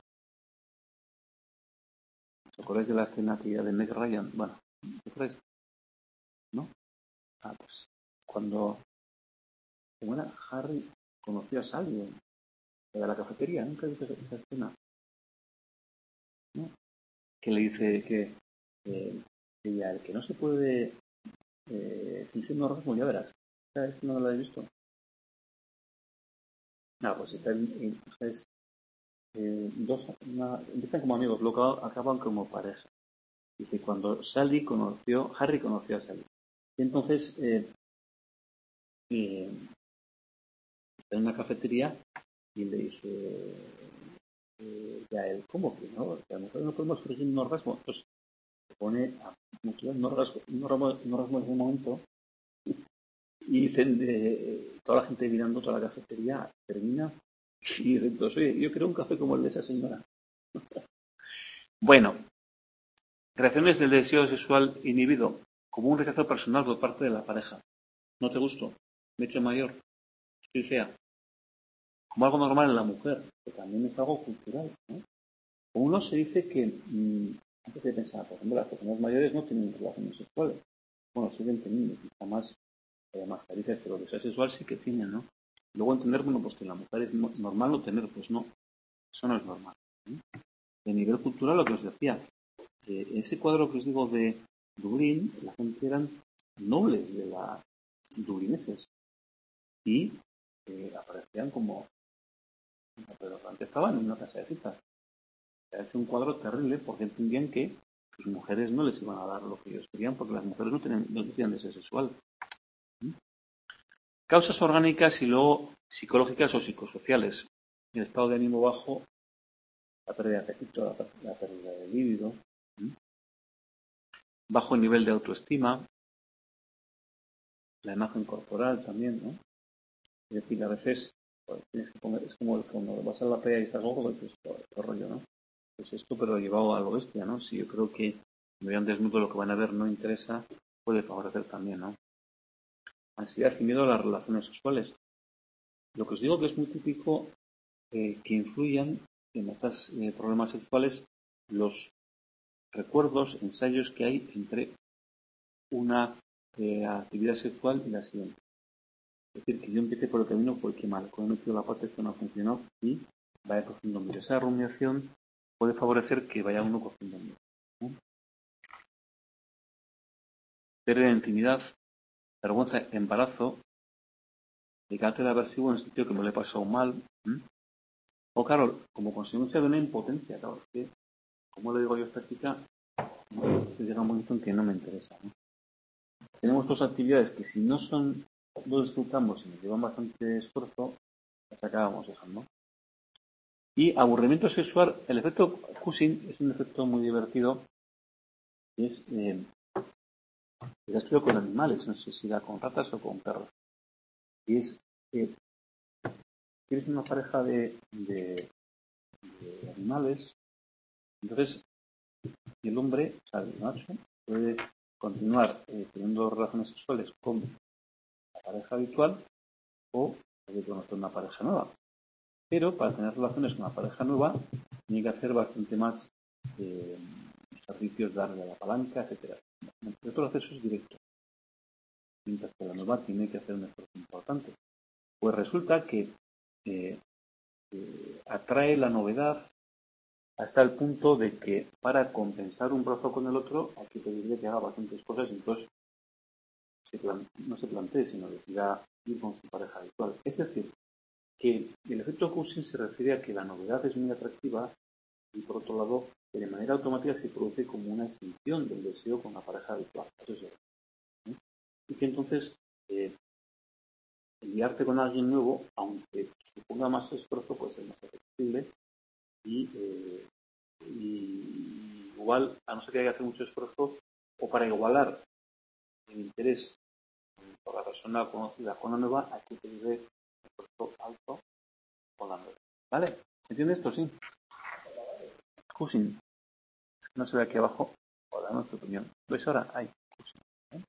¿Os acordáis de la escena aquella de Meg Ryan? Bueno, ¿qué crees? ¿No? Ah, pues cuando, como era, Harry conoció a Sally en de la cafetería, nunca he visto esa escena, ¿no? Que le dice que eh, ella, el que no se puede eh, fingir un orgasmo, ya verás. ¿Sabes? No lo habéis visto. Ah, pues están, ustedes eh, dos, una, empiezan como amigos, luego acaban como pareja. Dice, cuando Sally conoció, Harry conoció a Sally. Y entonces, eh, eh, está en una cafetería y le dice eh, ya él, ¿cómo que no? Que a lo mejor no podemos fingir un orgasmo. Entonces se pone a un orgasmo, un orgasmo, un orgasmo en un momento y dicen de, toda la gente mirando toda la cafetería, termina y dicen, entonces, oye, yo quiero un café como el de esa señora. Bueno, reacciones del deseo sexual inhibido, como un rechazo personal por parte de la pareja. No te gusto, me he hecho mayor, estoy fea. Como algo normal en la mujer, que también es algo cultural, ¿no? Uno se dice que, mmm, antes de pensar, por ejemplo, las personas mayores no tienen relaciones sexuales. Bueno, siguen teniendo, quizá más, eh, más caricias, pero deseo sexual sí que tienen, ¿no? Luego entender, bueno, pues que la mujer es no, normal no tener, pues no, eso no es normal. ¿eh? De nivel cultural, lo que os decía, eh, ese cuadro que os digo de Dublín, la gente eran nobles de la dublineses y eh, aparecían como, pero antes estaban en una casa de citas. Se ha hecho un cuadro terrible porque entendían que sus mujeres no les iban a dar lo que ellos querían porque las mujeres no tenían, no tenían deseo sexual. ¿Mm? Causas orgánicas y luego psicológicas o psicosociales. El estado de ánimo bajo, la pérdida de apetito, la, la pérdida de líbido, ¿Mm? bajo nivel de autoestima, la imagen corporal también, ¿no? Es decir, a veces pues, tienes que comer, es como cuando vas a la playa y estás gordo, pues todo rollo, ¿no? Pues esto, pero llevado a lo bestia, ¿no? Si yo creo que me vean desnudo, lo que van a ver no interesa, puede favorecer también, ¿no? Ansiedad y miedo a las relaciones sexuales. Lo que os digo que es muy típico eh, que influyan en estos eh, problemas sexuales los recuerdos, ensayos que hay entre una eh, actividad sexual y la siguiente. Es decir, que yo empiece por el camino porque mal, cuando he metido la pata esto no funcionó y vaya cogiendo miedo. Esa rumiación puede favorecer que vaya uno cogiendo miedo, ¿no? Pérdida de intimidad, vergüenza, embarazo, de carácter aversivo en el sentido que me lo he pasado mal. ¿Mm? O claro, como consecuencia de una impotencia, claro, es que, como le digo yo a esta chica, no, llega un momento en que no me interesa, ¿no? Tenemos dos actividades que si no son, no disfrutamos y nos llevan bastante esfuerzo, las acabamos dejando. Y aburrimiento sexual, el efecto Cushing es un efecto muy divertido, es, eh, el estudio con animales, no sé si era con ratas o con perros, y es, eh, tienes una pareja de, de, de animales, entonces el hombre, o sea, el macho, puede continuar eh, teniendo relaciones sexuales con la pareja habitual o puede conocer una pareja nueva. Pero para tener relaciones con la pareja nueva tiene que hacer bastante más eh, servicios, darle a la palanca, etcétera. El proceso es directo, mientras que la nueva tiene que hacer un esfuerzo importante. Pues resulta que eh, eh, atrae la novedad hasta el punto de que para compensar un brazo con el otro hay que pedirle que haga bastantes cosas y entonces se plan- no se plantee, sino decida ir con su pareja habitual. Es decir, que el efecto Cushing se refiere a que la novedad es muy atractiva y por otro lado que de manera automática se produce como una extinción del deseo con la pareja habitual. Eso es verdad, ¿eh? Y que entonces eh, enviarte con alguien nuevo, aunque suponga más esfuerzo, puede ser más accesible y, eh, y igual, a no ser que haya que hacer mucho esfuerzo, o para igualar el interés por la persona conocida con la nueva, hay que pedirle un esfuerzo alto con la nueva. ¿Vale? ¿Se entiende esto? Sí. Cushing. Es que no se ve aquí abajo. O damos tu opinión. ¿Veis ahora? Hay Cushing. ¿Eh?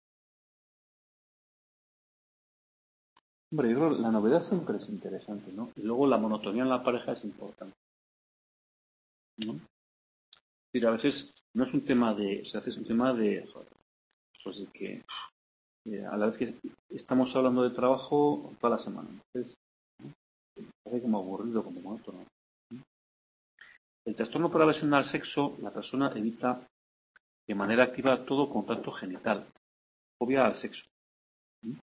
Hombre, yo creo que la novedad siempre es interesante, ¿no? Y luego la monotonía en la pareja es importante, ¿no? Pero a veces no es un tema de, o sea, es un tema de, joder, pues de que eh, a la vez que estamos hablando de trabajo toda la semana, entonces, ¿no? Parece como aburrido, como monótono. ¿No? El trastorno por aversión al sexo, la persona evita de manera activa todo contacto genital, fobia al sexo. ¿No?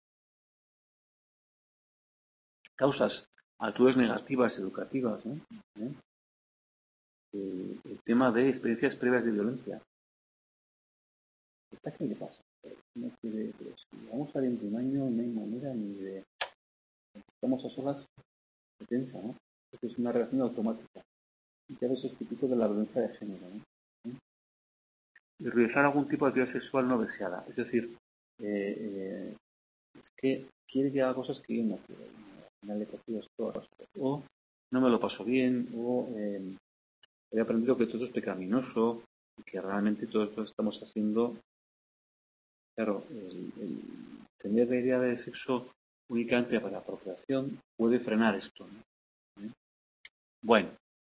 Causas, actitudes negativas, educativas, ¿no? ¿Eh? El, el tema de experiencias previas de violencia. ¿Qué le pasa? No quiere, pero si vamos a veinte un año, no hay manera ni de... Estamos a solas, se tensa, ¿no? Porque es una reacción automática. Y ya ves, es típico de la violencia de género, ¿no? ¿Eh? Y realizar algún tipo de actividad sexual no deseada. Es decir, eh, eh, es que quiere que haga cosas que yo no quiero. Al final le cocido esto, o no me lo paso bien, o eh, he aprendido que todo es pecaminoso y que realmente todo esto estamos haciendo. Claro, el, el tener la idea de sexo únicamente para la procreación puede frenar esto, ¿no? ¿Eh? Bueno,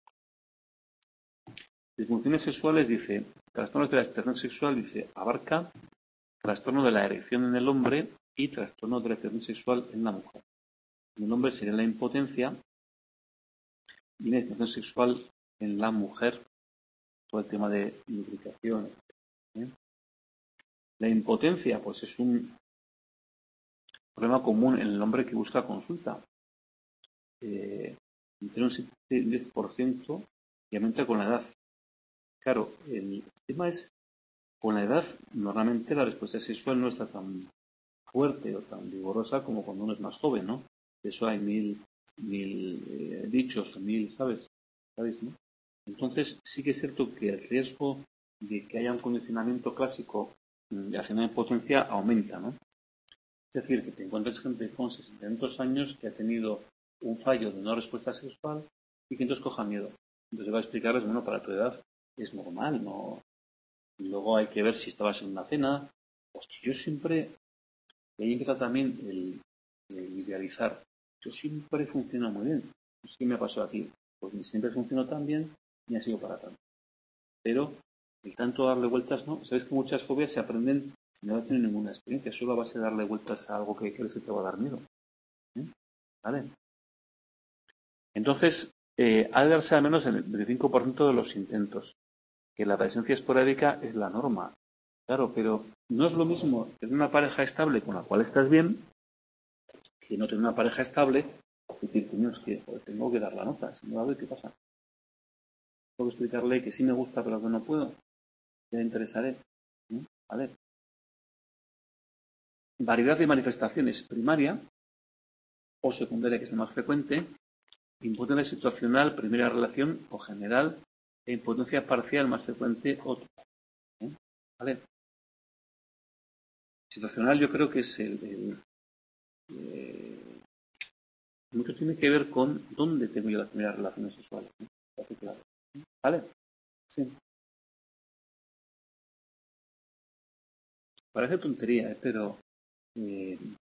disfunciones sexuales dice, trastornos de la excitación sexual dice, abarca trastorno de la erección en el hombre y trastorno de la excitación sexual en la mujer. En el hombre sería la impotencia y la excitación sexual en la mujer, todo el tema de lubricación. ¿Eh? La impotencia, pues es un problema común en el hombre que busca consulta. Eh, entre un siete y diez por ciento y aumenta con la edad. Claro, el tema es, con la edad, normalmente la respuesta sexual no está tan fuerte o tan vigorosa como cuando uno es más joven, ¿no? De eso hay mil, mil eh, dichos, mil, ¿sabes? ¿Sabes, no? Entonces, sí que es cierto que el riesgo de que haya un condicionamiento clásico de hacia una impotencia aumenta, ¿no? Es decir, que te encuentres gente con sesenta y dos años que ha tenido un fallo de no respuesta sexual y que entonces coja miedo. Entonces va a explicarles, bueno, para tu edad es normal, ¿no? Y luego hay que ver si estabas en una cena. Pues yo siempre, y ahí empieza también el, el idealizar. Yo siempre funciona muy bien. No sé qué me ha pasado aquí. Pues ni siempre funcionó tan bien, ni ha sido para tanto. Pero el tanto darle vueltas, ¿no? Sabes que muchas fobias se aprenden y no tienen ninguna experiencia, solo a base de darle vueltas a algo que crees que te va a dar miedo. ¿Eh? ¿Vale? Entonces, eh, ha de darse al menos en el veinticinco por ciento de los intentos, que la presencia esporádica es la norma. Claro, pero no es lo mismo tener una pareja estable con la cual estás bien que no tiene una pareja estable, decir, coño, es que joder, tengo que dar la nota, si no la doy, ¿qué pasa? Tengo que explicarle que sí me gusta, pero que no puedo. Ya le interesaré. ¿Mm? ¿Vale? Variedad de manifestaciones: primaria o secundaria, que es la más frecuente; impotencia situacional, primera relación o general; e impotencia parcial, más frecuente, otra. ¿Eh? ¿Vale? Situacional yo creo que es el, el eh, mucho tiene que ver con dónde tengo yo las primeras relaciones sexuales, ¿no? Claro. ¿Vale? Sí. Parece tontería, ¿eh? Pero eh,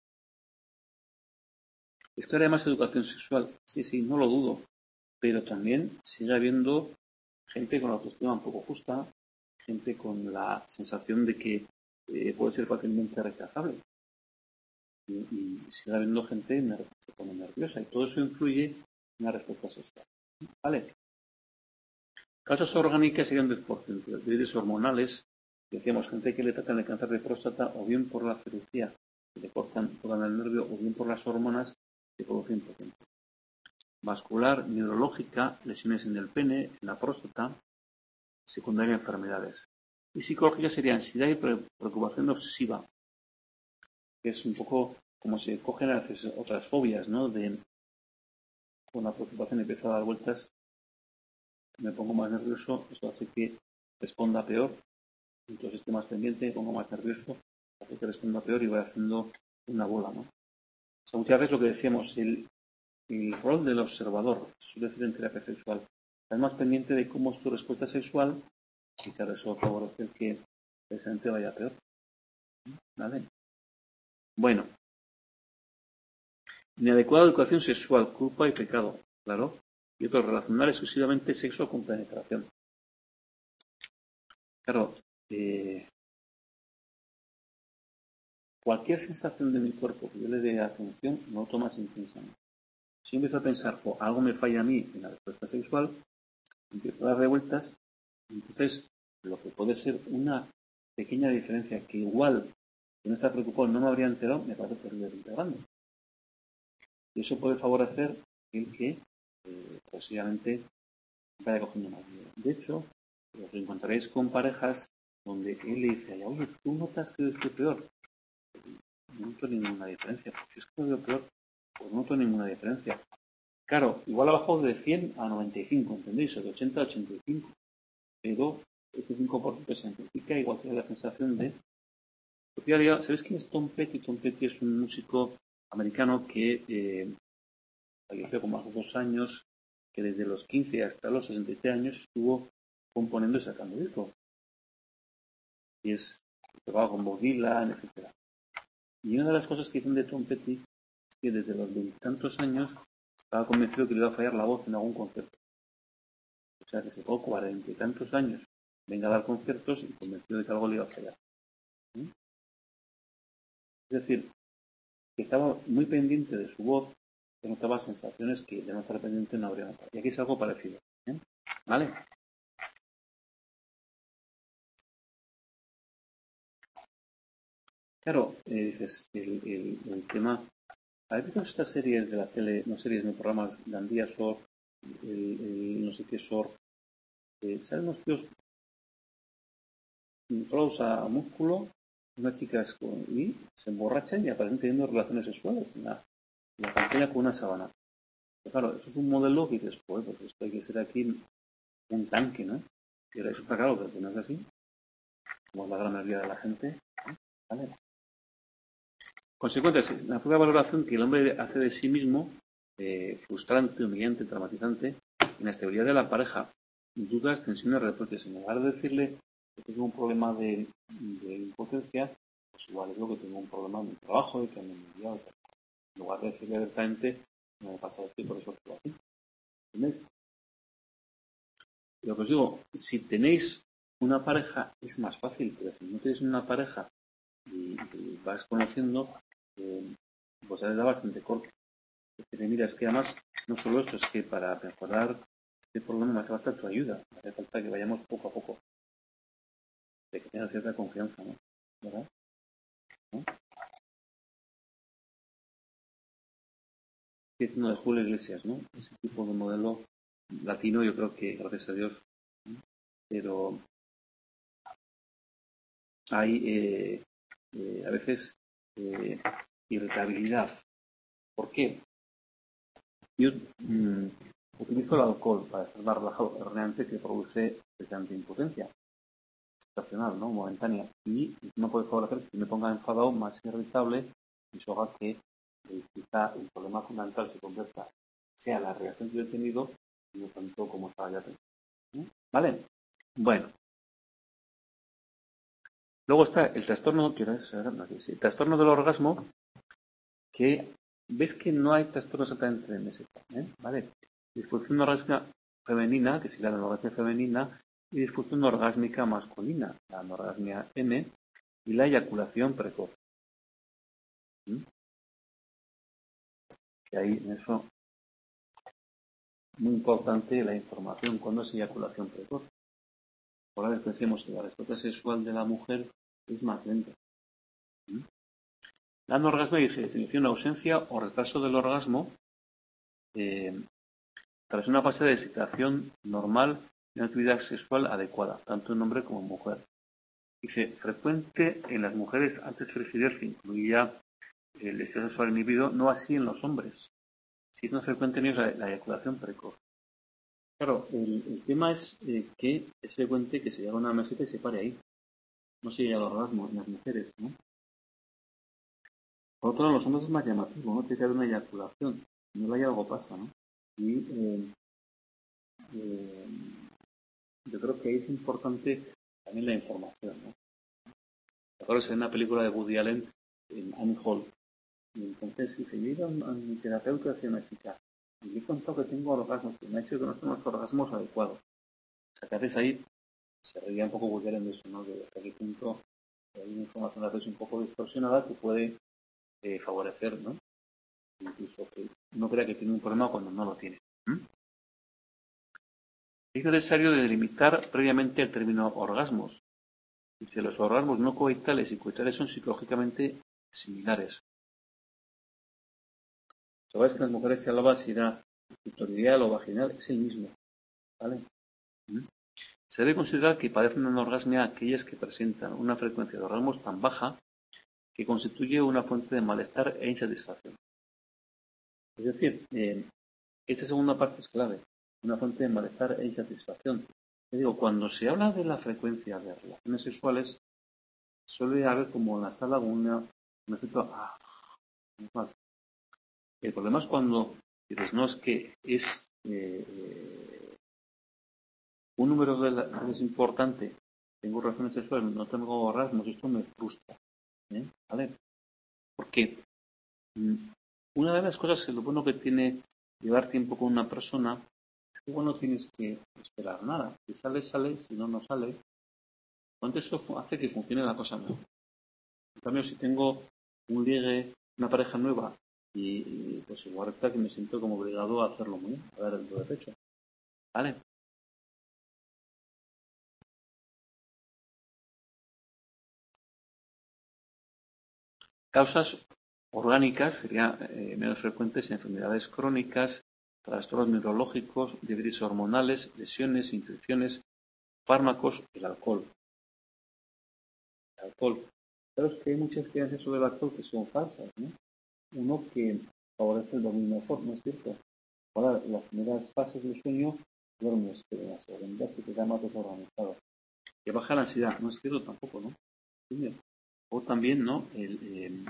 es que ahora hay más educación sexual. Sí, sí, no lo dudo. Pero también sigue habiendo gente con la autoestima un poco justa, gente con la sensación de que eh, puede ser fácilmente rechazable. Y, y sigue habiendo gente que se pone nerviosa. Y todo eso influye en la respuesta sexual. ¿Vale? Causas orgánicas serían diez por ciento. Debilidades hormonales, decíamos, gente que le tratan de cáncer de próstata, o bien por la cirugía, que le cortan todo el nervio, o bien por las hormonas, que producen impotencia. Vascular, neurológica, lesiones en el pene, en la próstata, secundaria enfermedades. Y psicológica sería ansiedad y preocupación obsesiva, que es un poco como se cogen a veces otras fobias, ¿no? De con la preocupación empiezo a dar vueltas, me pongo más nervioso, eso hace que responda peor, entonces estoy más pendiente, me pongo más nervioso, hace que responda peor y voy haciendo una bola, ¿no? O sea, muchas veces lo que decíamos, el, el rol del observador, se suele decir en terapia sexual, estás más pendiente de cómo es tu respuesta sexual y claro, eso favorece que precisamente vaya peor. ¿Vale? Bueno, inadecuada educación sexual, culpa y pecado, claro. Y otro, relacionar exclusivamente sexo con penetración. Claro, eh, cualquier sensación de mi cuerpo que yo le dé atención, no tomas intensamente. Si yo empiezo a pensar, o algo me falla a mí en la respuesta sexual, empiezo a dar revueltas, entonces lo que puede ser una pequeña diferencia que igual, si no está preocupado, no me habría enterado, me parece terriblemente grande. Y eso puede favorecer el que eh, posiblemente vaya cogiendo más miedo. De hecho, os encontraréis con parejas donde él le dice, oye, ¿tú notas que yo estoy peor? No noto ninguna diferencia. Pues si es que lo veo peor, pues no noto ninguna diferencia. Claro, igual ha bajado de cien a noventa y cinco, ¿entendéis? O de ochenta a ochenta y cinco. Pero ese cinco por ciento se amplifica, igual que la sensación de... Porque ya, ¿sabéis quién es Tom Petty? Tom Petty es un músico americano que eh, falleció como hace dos años, que desde los quince hasta los sesenta y tres años estuvo componiendo y sacando discos. Y es tocaba con Bob Dylan, etcétera. Y una de las cosas que dicen de Tom Petty es que desde los veintitantos años estaba convencido que le iba a fallar la voz en algún concierto. O sea que se fue cuarenta y tantos años, venga a dar conciertos y convencido de que algo le iba a fallar. ¿Sí? Es decir, que estaba muy pendiente de su voz, que notaba sensaciones que de no estar pendiente no habría notado. Y aquí es algo parecido. ¿Eh? ¿Vale? Claro, eh, dices, el, el, el tema... ¿Habéis visto estas series de la tele, no series, no programas, Gandía Sor, el, el no sé qué Sor? Eh, ¿Salen los tíos inflados a músculo, unas chicas con, y se emborrachan y aparecen teniendo relaciones sexuales en la, en la pantalla con una sábana? Pero claro, eso es un modelo que dices, pues, pues esto hay que ser aquí un tanque, ¿no? Y ahora eso está claro, pero que no es así, como la gran mayoría de la gente. ¿Vale? Consecuencias, la propia valoración que el hombre hace de sí mismo, eh, frustrante, humillante, traumatizante, inestabilidad de la pareja, dudas, tensiones, reproches. En lugar de decirle que tengo un problema de, de impotencia, pues igual es lo que tengo un problema en mi trabajo y que me he enviado. En lugar de decirle directamente, no me pasa esto y por eso estoy aquí. ¿Entendéis? Lo que os digo, si tenéis una pareja es más fácil, pero si no tenéis una pareja y, y vas conociendo, eh, pues ya les da bastante corto. Decirle, mira, es que además, no solo esto, es que para mejorar este problema me hace falta tu ayuda, me hace falta que vayamos poco a poco, de que tenga cierta confianza, ¿no? ¿Verdad? ¿No? que es uno de Julio Iglesias, ¿no? Ese tipo de modelo latino, yo creo que, gracias a Dios, ¿no? Pero hay eh, eh, a veces eh, irritabilidad. ¿Por qué? Yo mm, utilizo el alcohol para estar más relajado, erróneamente, que produce precisamente impotencia estacional, ¿no? Momentánea. Y no puede favorecer que me ponga enfadado, más irritable, y eso haga que eh, quizá el problema fundamental se convierta, sea la reacción que yo he tenido, y no tanto como estaba ya teniendo. ¿No? ¿Vale? Bueno. Luego está el trastorno, quiero decir, el trastorno del orgasmo, que ves que no hay trastorno exactamente en ese caso, ¿eh? ¿Vale? Disfunción orgásmica femenina, que sería la anorgasmia femenina, y disfunción orgásmica masculina, la anorgasmia M, y la eyaculación precoz. ¿Mm? Que ahí en eso muy importante la información cuando es eyaculación precoz. Por ahora decimos que la respuesta sexual de la mujer es más lenta. ¿Mm? La anorgasmia dice definición ausencia o retraso del orgasmo eh, tras una fase de excitación normal y una actividad sexual adecuada, tanto en hombre como en mujer. Dice, frecuente en las mujeres antes de frigidez, que incluía el deseo sexual inhibido, no así en los hombres. Si es más frecuente en ellos la, la eyaculación precoz. Claro, el, el tema es eh, que es frecuente que se llegue a una meseta y se pare ahí. No se llega al orgasmo en las mujeres, ¿no? Por otro lado, en los hombres es más llamativo, ¿no? Tiene que haber una eyaculación. Si no hay algo pasa, ¿no? Y eh, eh, yo creo que ahí es importante también la información, ¿no? Recuerdo en una película de Woody Allen, en Annie Hall, y entonces dice, yo he ido a mi terapeuta hacia una chica, y le he contado que tengo orgasmos, que me ha dicho que no son los orgasmos adecuados. O sea, que haces ahí, se reía un poco Woody Allen de eso, ¿no? De hasta qué punto hay una información a veces un poco distorsionada que puede eh, favorecer, ¿no? Incluso que no crea que tiene un problema cuando no lo tiene. ¿Mm? Es necesario delimitar previamente el término orgasmos. Dice, los orgasmos no coitales y coitales son psicológicamente similares. Sabéis que en las mujeres se hablaba si era clitorial o vaginal, es el mismo. ¿Vale? ¿Mm? Se debe considerar que padecen una anorgasmia aquellas que presentan una frecuencia de orgasmos tan baja que constituye una fuente de malestar e insatisfacción. Es decir, eh, esta segunda parte es clave, una fuente de malestar e insatisfacción. Te digo, cuando se habla de la frecuencia de relaciones sexuales, suele haber como en la sala una, un efecto, ah, mal. El problema es cuando dices, no, es que es eh, un número de veces importante, tengo relaciones sexuales, no tengo orgasmos, esto me frustra. ¿Eh? ¿Vale? Porque mm, una de las cosas, lo bueno que tiene llevar tiempo con una persona, es que bueno, no tienes que esperar nada. Si sale, sale, si no, no sale. Entonces eso hace que funcione la cosa mejor. En cambio, si tengo un ligue, una pareja nueva, y, y pues igual está que me siento como obligado a hacerlo muy bien, a dar el do de pecho. ¿Vale? Causas orgánicas serían eh, menos frecuentes en enfermedades crónicas, trastornos neurológicos, déficits hormonales, lesiones, infecciones, fármacos, el alcohol. El alcohol. Claro, es que hay muchas creencias sobre el alcohol que son falsas, ¿no? Uno que favorece el dominio mejor, ¿no es cierto? Ahora, las primeras fases del sueño duermes, pero en la segunda se queda más desorganizado. Que baja la ansiedad, no es cierto tampoco, ¿no? O también, ¿no? El, eh,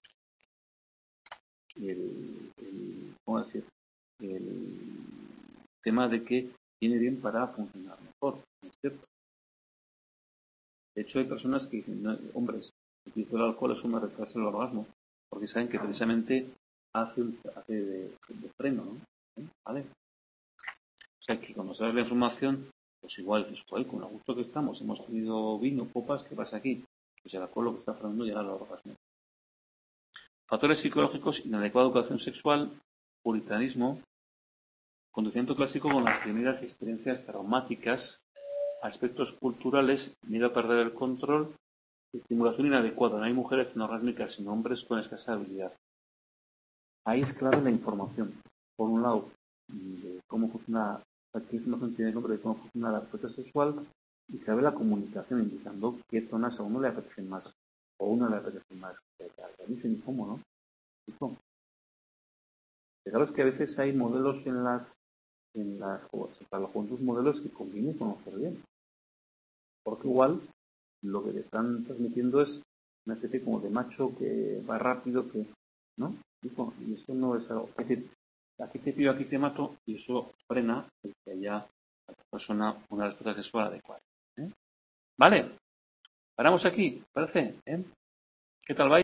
el, el, ¿cómo decir? El tema de que viene bien para funcionar mejor, ¿no es cierto? De hecho, hay personas que dicen, no, hombres, utilizo el alcohol, eso me retrasa el orgasmo, porque saben que precisamente hace, un, hace de, de freno, ¿no? ¿Eh? ¿Vale? O sea, que cuando sabes la información, pues igual, pues, joder, con lo gusto que estamos, hemos tenido vino, copas, ¿qué pasa aquí? Pues el alcohol lo que está frenando llegar al orgasmo. Factores psicológicos, inadecuada educación sexual, puritanismo, conducimiento clásico con las primeras experiencias traumáticas, aspectos culturales, miedo a perder el control, estimulación inadecuada. No hay mujeres anorgásmicas sino hombres con escasa habilidad. ahí es clave la información. Por un lado, de cómo funciona, qué información tiene el hombre de cómo funciona la respuesta sexual, y clave la comunicación, indicando qué zonas a uno le apetecen más, o a uno le apetecen más, que realicen y cómo, ¿no? Y cómo. Fijaros que a veces hay modelos en las, en las, para la juventud, modelos que conviene conocer bien. Porque igual lo que le están transmitiendo es una especie como de macho que va rápido, que, ¿no? Y eso no es algo. Es decir, aquí te pido, aquí te mato, y eso frena el que haya a la persona una respuesta sexual adecuada. ¿eh? Vale, paramos aquí, ¿parece? ¿eh? ¿Qué tal vais?